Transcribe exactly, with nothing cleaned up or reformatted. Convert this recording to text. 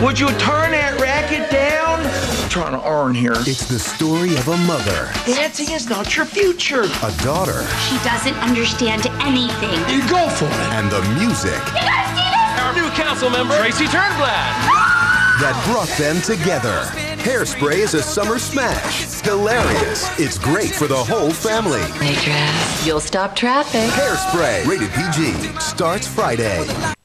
Would you turn that racket down? I'm trying to earn here. It's the story of a mother. Dancing is not your future. A daughter. She doesn't understand anything. You go for it. And the music. You guys see this? Our new council member, Tracy Turnblad. That brought them together. Hairspray is a summer smash. Hilarious. It's great for the whole family. Waitress, you'll stop traffic. Hairspray, rated P G, starts Friday.